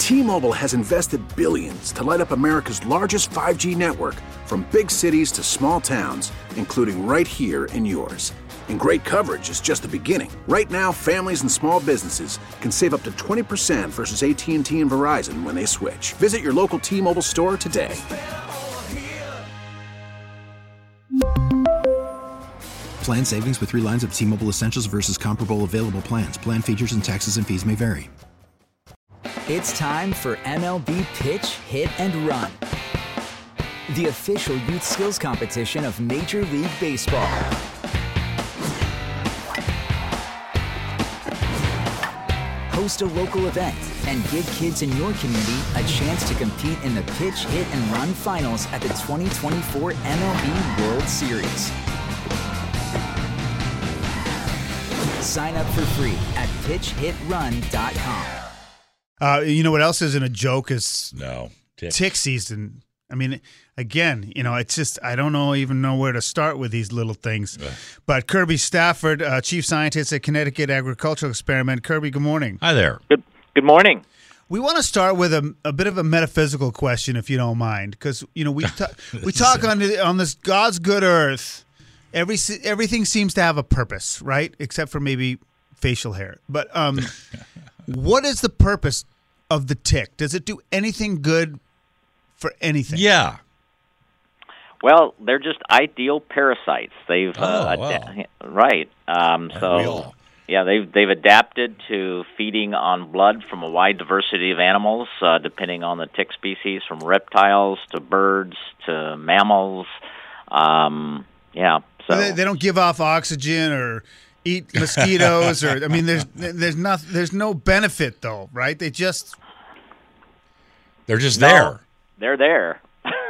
T-Mobile has invested billions to light up America's largest 5G network, from big cities to small towns, including right here in yours. And great coverage is just the beginning. Right now, families and small businesses can save up to 20% versus AT&T and Verizon when they switch. Visit your local T-Mobile store today. Plan savings with 3 lines of T-Mobile Essentials versus comparable available plans. Plan features and taxes and fees may vary. It's time for MLB Pitch, Hit, and Run, the official youth skills competition of Major League Baseball. Host a local event and give kids in your community a chance to compete in the Pitch, Hit, and Run finals at the 2024 MLB World Series. Sign up for free at pitchhitrun.com. You know what else isn't a joke is tick season. I mean, again, it's just I don't even know where to start with these little things. But Kirby Stafford, Chief Scientist at Connecticut Agricultural Experiment. Kirby, good morning. Hi there. Good morning. We want to start with a bit of a metaphysical question, if you don't mind, because we talk on this God's good earth. Everything seems to have a purpose, right? Except for maybe facial hair. But what is the purpose of the tick? Does it do anything good for anything? Yeah. Well, they're just ideal parasites. They've right. They've adapted to feeding on blood from a wide diversity of animals, depending on the tick species, from reptiles to birds to mammals. So they don't give off oxygen or eat mosquitoes, or there's no benefit though, right? They're just there. They're there.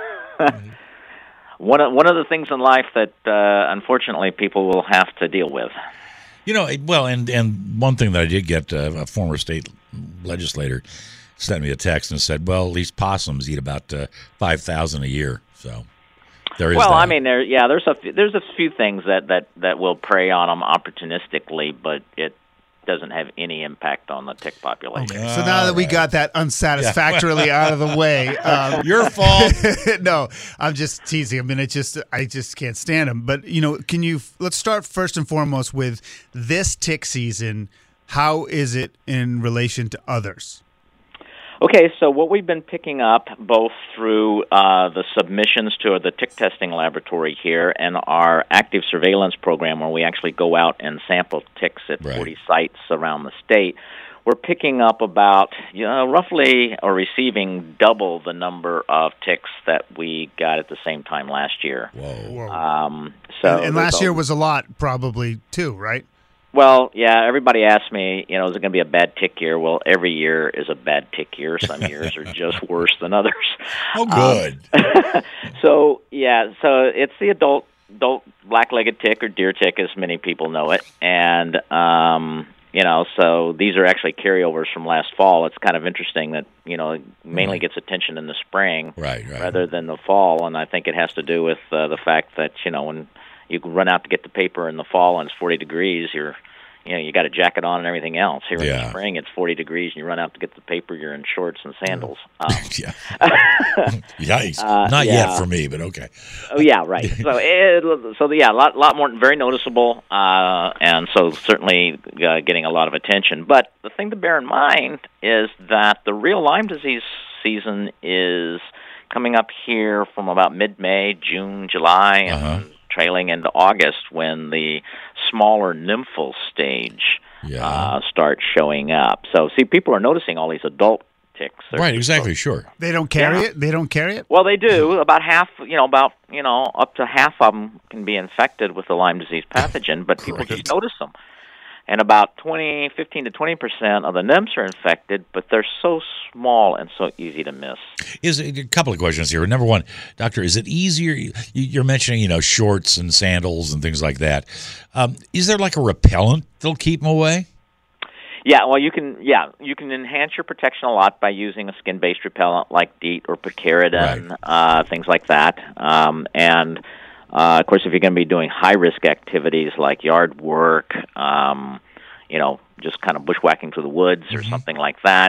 One of the things in life that unfortunately people will have to deal with. And one thing that I did get, a former state legislator sent me a text and said, well, at least possums eat about 5,000 a year, so. There is well, that. I mean, there's a few things that will prey on them opportunistically, but it doesn't have any impact on the tick population. Okay. So now that we got that unsatisfactorily out of the way, your fault. No, I'm just teasing. I mean, I just can't stand them. But let's start first and foremost with this tick season. How is it in relation to others? Okay, so what we've been picking up both through the submissions to the tick testing laboratory here and our active surveillance program, where we actually go out and sample ticks at 40 sites around the state, we're picking up about roughly or receiving double the number of ticks that we got at the same time last year. Whoa. And last year was a lot, probably too, right? Well, yeah, everybody asks me, is it going to be a bad tick year? Well, every year is a bad tick year. Some years are just worse than others. Oh, good. So it's the adult black-legged tick or deer tick, as many people know it. And, so these are actually carryovers from last fall. It's kind of interesting that, it mainly gets attention in the spring rather than the fall. And I think it has to do with the fact that, when you can run out to get the paper in the fall and it's 40 degrees, you got a jacket on and everything else. Here in the spring, it's 40 degrees and you run out to get the paper, you're in shorts and sandals. Yikes. Not yet for me, but okay. Oh, yeah, right. A lot more, very noticeable, and so certainly getting a lot of attention. But the thing to bear in mind is that the real Lyme disease season is coming up here from about mid-May, June, July, and trailing into August, when the smaller nymphal stage starts showing up. So, people are noticing all these adult ticks. Right, exactly, sure. They don't carry it? They don't carry it? Well, they do. About half, up to half of them can be infected with the Lyme disease pathogen, but people just notice them. And about 15 to 20% of the nymphs are infected, but they're so small and so easy to miss. A couple of questions here. Number one, doctor, is it easier? You're mentioning, shorts and sandals and things like that. Is there like a repellent that'll keep them away? Yeah, well, you can enhance your protection a lot by using a skin-based repellent like DEET or picaridin, things like that, and. Of course, if you're going to be doing high-risk activities like yard work, just kind of bushwhacking through the woods or something like that,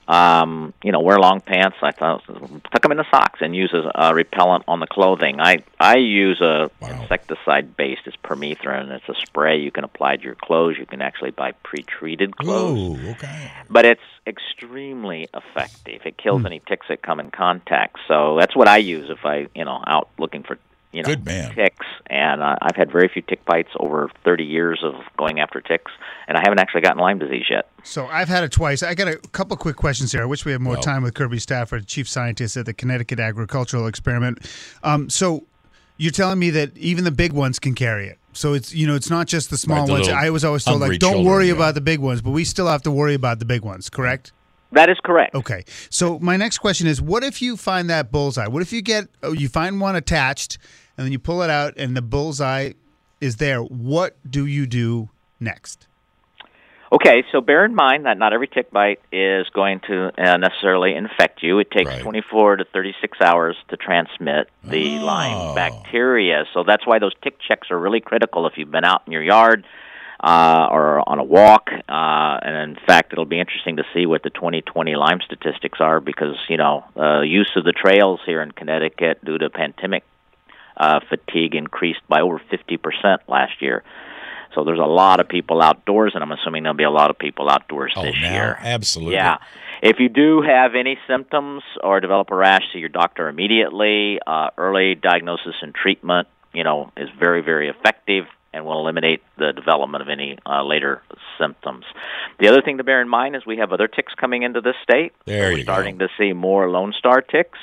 wear long pants. I thought tuck them in the socks and use a repellent on the clothing. I use a insecticide based. It's permethrin. It's a spray you can apply to your clothes. You can actually buy pre-treated clothes. Ooh, okay. But it's extremely effective. It kills any ticks that come in contact. So that's what I use if I out looking for Good man. ticks. And I've had very few tick bites over 30 years of going after ticks, and I haven't actually gotten Lyme disease yet. So I've had it twice. I got a couple quick questions here. I wish we had more time with Kirby Stafford, Chief Scientist at the Connecticut Agricultural Experiment. So you're telling me that even the big ones can carry it. So it's it's not just the small ones. I was always told don't worry about the big ones, but we still have to worry about the big ones, correct? That is correct. Okay. So my next question is, what if you find that bullseye? What if you find one attached and then you pull it out and the bullseye is there? What do you do next? Okay, so bear in mind that not every tick bite is going to necessarily infect you. It takes 24 to 36 hours to transmit the Lyme bacteria. So that's why those tick checks are really critical if you've been out in your yard or on a walk. And in fact, it'll be interesting to see what the 2020 Lyme statistics are because, use of the trails here in Connecticut due to pandemic fatigue increased by over 50% last year. So there's a lot of people outdoors, and I'm assuming there'll be a lot of people outdoors this year. Absolutely. Yeah. If you do have any symptoms or develop a rash, see your doctor immediately. Early diagnosis and treatment, is very, very effective and will eliminate the development of any later symptoms. The other thing to bear in mind is we have other ticks coming into this state. We're starting to see more Lone Star ticks.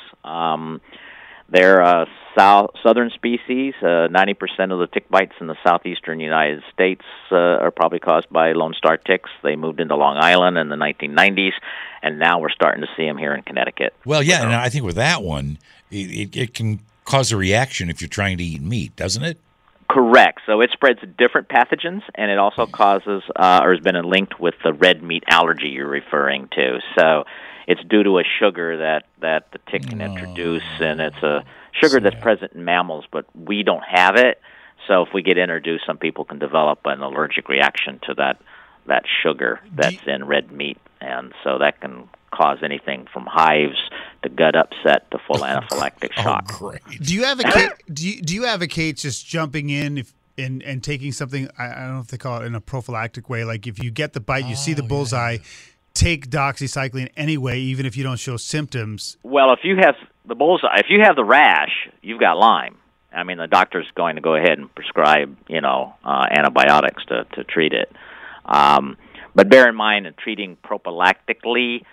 They're southern species. 90% of the tick bites in the southeastern United States are probably caused by Lone Star ticks. They moved into Long Island in the 1990s, and now we're starting to see them here in Connecticut. Well, yeah, and I think with that one, it can cause a reaction if you're trying to eat meat, doesn't it? Correct. So it spreads different pathogens, and it also causes or has been linked with the red meat allergy you're referring to. So it's due to a sugar that the tick can introduce, and it's a sugar that's present in mammals, but we don't have it. So if we get introduced, some people can develop an allergic reaction to that sugar that's in red meat, and so that can cause anything from hives to gut upset to full anaphylactic shock. Great. Do you advocate? Do you advocate just jumping in and taking something? I don't know if they call it in a prophylactic way. Like if you get the bite, you see the bullseye. Take doxycycline anyway, even if you don't show symptoms. Well, if you have the bullseye, if you have the rash, you've got Lyme. I mean, the doctor's going to go ahead and prescribe, antibiotics to treat it. But bear in mind, in treating prophylactically,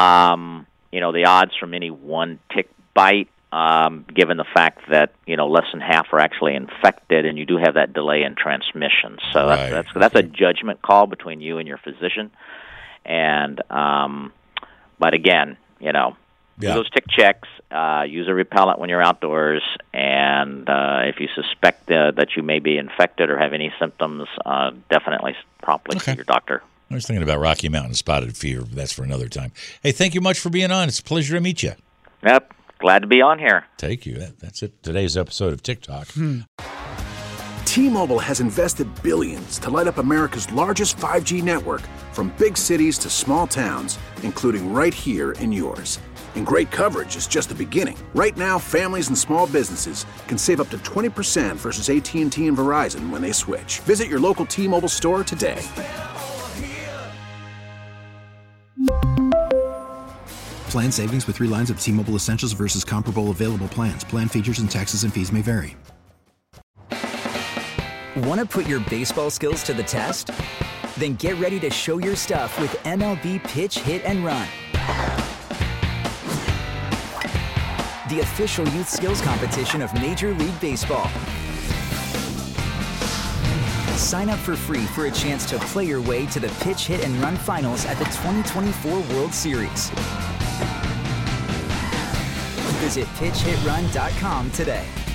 the odds from any one tick bite, given the fact that less than half are actually infected, and you do have that delay in transmission. So that's a judgment call between you and your physician. And but again, those tick checks, use a repellent when you're outdoors, and if you suspect that you may be infected or have any symptoms, definitely promptly see your doctor. I was thinking about Rocky Mountain spotted fever, but that's for another time. Hey, thank you much for being on. It's a pleasure to meet you. Yep, glad to be on here. Thank you. That's it. Today's episode of TikTok. T-Mobile has invested billions to light up America's largest 5G network, from big cities to small towns, including right here in yours. And great coverage is just the beginning. Right now, families and small businesses can save up to 20% versus AT&T and Verizon when they switch. Visit your local T-Mobile store today. Plan savings with 3 lines of T-Mobile Essentials versus comparable available plans. Plan features and taxes and fees may vary. Want to put your baseball skills to the test? Then get ready to show your stuff with MLB Pitch, Hit, and Run. The official youth skills competition of Major League Baseball. Sign up for free for a chance to play your way to the Pitch, Hit, and Run finals at the 2024 World Series. Visit PitchHitRun.com today.